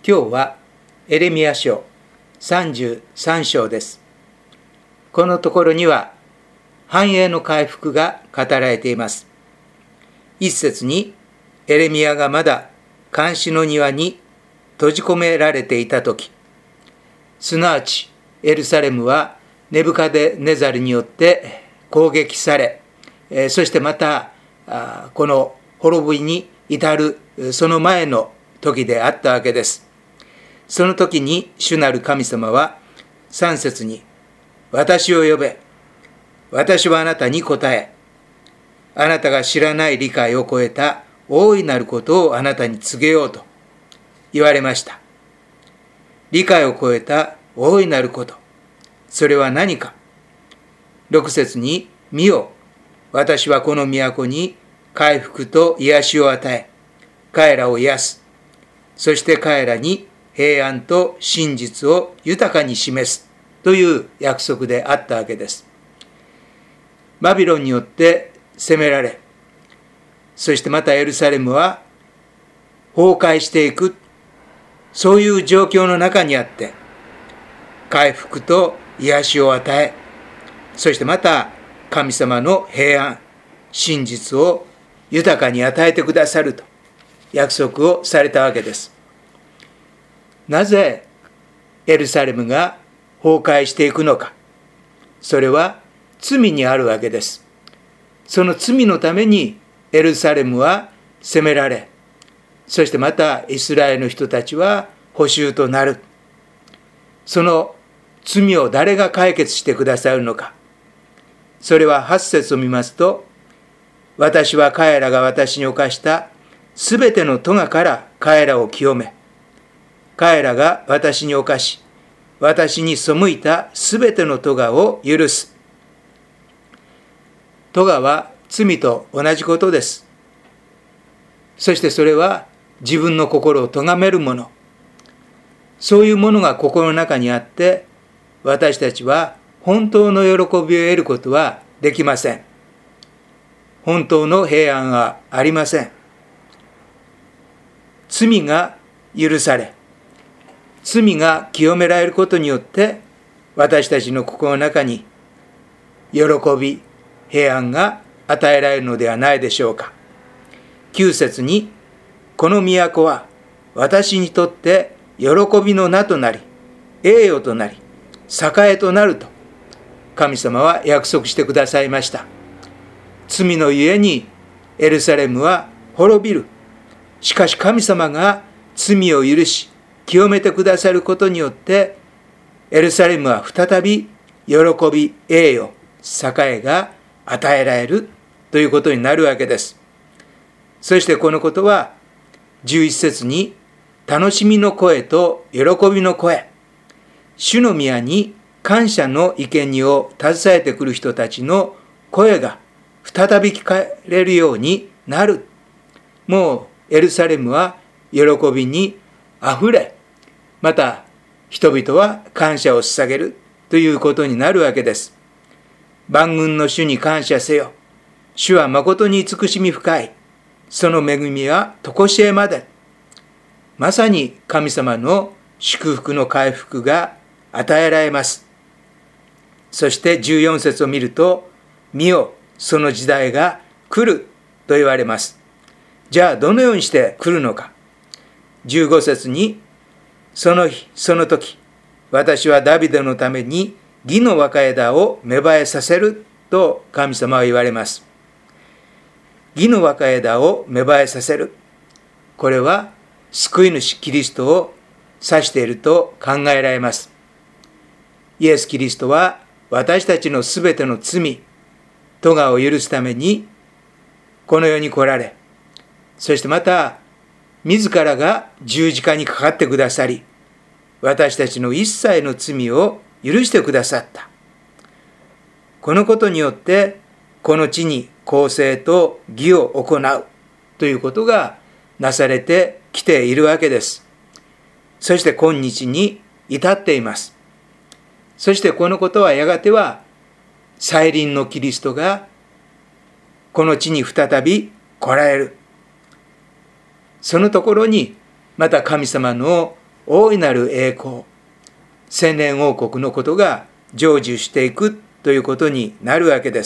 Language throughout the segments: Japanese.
今日はエレミヤ書33章です。このところには繁栄の回復が語られています。一節にエレミヤがまだ監視の庭に閉じ込められていたとき、すなわちエルサレムはネブカデネザルによって攻撃され、そしてまたこの滅びに至るその前の時であったわけです。その時に主なる神様は3節に、私を呼べ、私はあなたに答え、あなたが知らない理解を超えた大いなることをあなたに告げようと言われました。理解を超えた大いなること、それは何か。6節に、見よ、私はこの都に回復と癒しを与え、彼らを癒す。そして彼らに平安と真実を豊かに示すという約束であったわけです。バビロンによって攻められ、そしてまたエルサレムは崩壊していく、そういう状況の中にあって、回復と癒しを与え、そしてまた神様の平安、真実を豊かに与えてくださると約束をされたわけです。なぜエルサレムが崩壊していくのか。それは罪にあるわけです。その罪のためにエルサレムは責められ、そしてまたイスラエルの人たちは捕囚となる。その罪を誰が解決してくださるのか。それは8節を見ますと、私は彼らが私に犯したすべての咎から彼らを清め、彼らが私に犯し、私に背いたすべての咎を許す。咎は罪と同じことです。そしてそれは自分の心を咎めるもの。そういうものが心の中にあって、私たちは本当の喜びを得ることはできません。本当の平安はありません。罪が許され、罪が清められることによって、私たちの心の中に喜び、平安が与えられるのではないでしょうか。9節に、この都は私にとって喜びの名となり、栄誉となり、栄となると、神様は約束してくださいました。罪のゆえにエルサレムは滅びる。しかし神様が罪を許し、清めてくださることによって、エルサレムは再び喜び、栄誉、栄が与えられるということになるわけです。そしてこのことは11節に、楽しみの声と喜びの声、主の宮に感謝の生贄を携えてくる人たちの声が再び聞かれるようになる。もうエルサレムは喜びにあふれ、また人々は感謝を捧げるということになるわけです。万軍の主に感謝せよ。主は誠に慈しみ深い。その恵みは常しえまで。まさに神様の祝福の回復が与えられます。そして14節を見ると、見よ、その時代が来ると言われます。じゃあどのようにして来るのか。15節に、その日、その時、私はダビデのために義の若枝を芽生えさせると神様は言われます。義の若枝を芽生えさせる。これは救い主キリストを指していると考えられます。イエス・キリストは私たちのすべての罪、咎を許すためにこの世に来られ、そしてまた自らが十字架にかかってくださり、私たちの一切の罪を許してくださった。このことによってこの地に公正と義を行うということがなされてきているわけです。そして今日に至っています。そしてこのことはやがては再臨のキリストがこの地に再び来られる。そのところにまた神様の大いなる栄光、千年王国のことが成就していくということになるわけです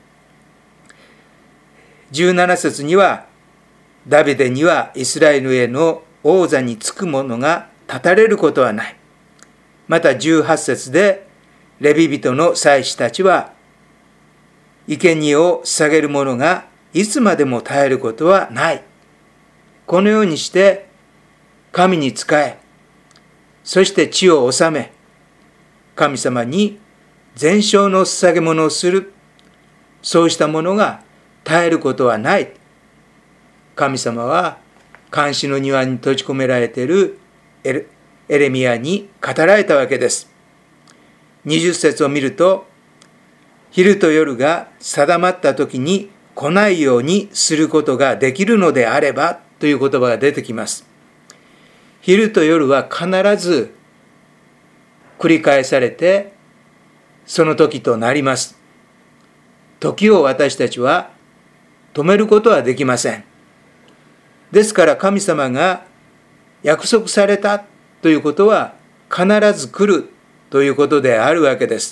。17節には、ダビデにはイスラエルへの王座につく者が立たれることはない。また18節で、レビ人の祭司たちは、生贄を捧げる者がいつまでも絶えることはない。このようにして神に仕え、そして地を治め、神様に全焼の捧げ物をする、そうしたものが絶えることはない。神様は監視の庭に閉じ込められているエレミヤに語られたわけです。20節を見ると、昼と夜が定まった時に来ないようにすることができるのであればという言葉が出てきます。昼と夜は必ず繰り返されて、その時となります。時を私たちは止めることはできません。ですから神様が約束されたということは必ず来るということであるわけです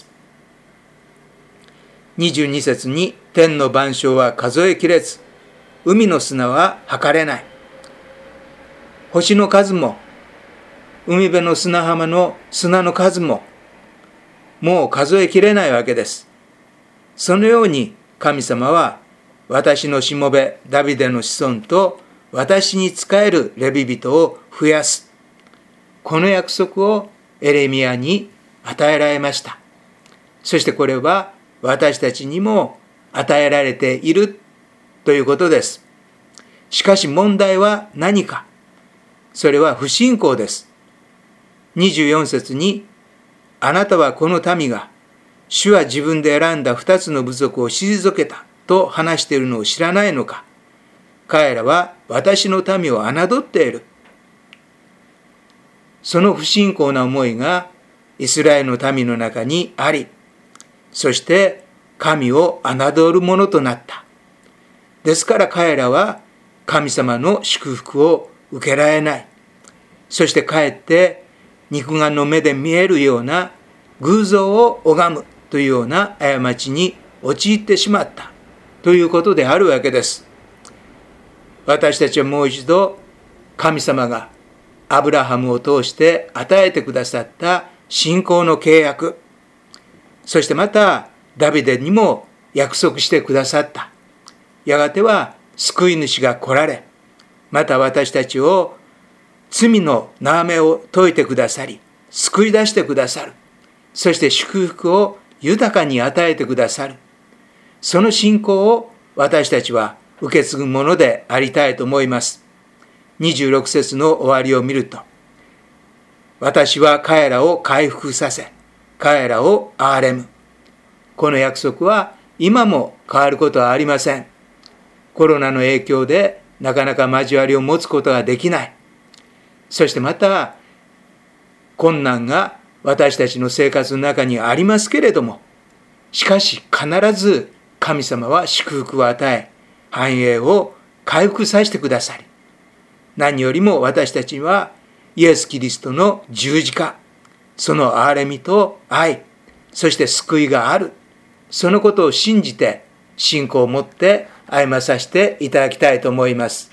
。22節に、天の万象は数えきれず、海の砂は測れない。星の数も、海辺の砂浜の砂の数も、もう数えきれないわけです。そのように神様は、私のしもべダビデの子孫と私に仕えるレビ人を増やす。この約束をエレミヤに与えられました。そしてこれは私たちにも与えられているということです。しかし問題は何か。それは不信仰です。24節に、あなたはこの民が主は自分で選んだ2つの部族を退けたと話しているのを知らないのか。彼らは私の民を侮っている。その不信仰な思いがイスラエルの民の中にあり、そして神を侮るものとなった。ですから彼らは神様の祝福を受けられない。そしてかえって肉眼の目で見えるような偶像を拝むというような過ちに陥ってしまったということであるわけです。私たちはもう一度神様がアブラハムを通して与えてくださった信仰の契約、そしてまたダビデにも約束してくださった。やがては救い主が来られ、また私たちを罪の縄目を解いてくださり、救い出してくださる。そして祝福を豊かに与えてくださる。その信仰を私たちは受け継ぐものでありたいと思います。26節の終わりを見ると、私は彼らを回復させ、彼らを憐れむ。この約束は今も変わることはありません。コロナの影響でなかなか交わりを持つことができない。そしてまた困難が私たちの生活の中にありますけれども、しかし必ず神様は祝福を与え、繁栄を回復させてくださり、何よりも私たちはイエス・キリストの十字架、その憐れみと愛、そして救いがある、そのことを信じて信仰を持って歩まさせていただきたいと思います。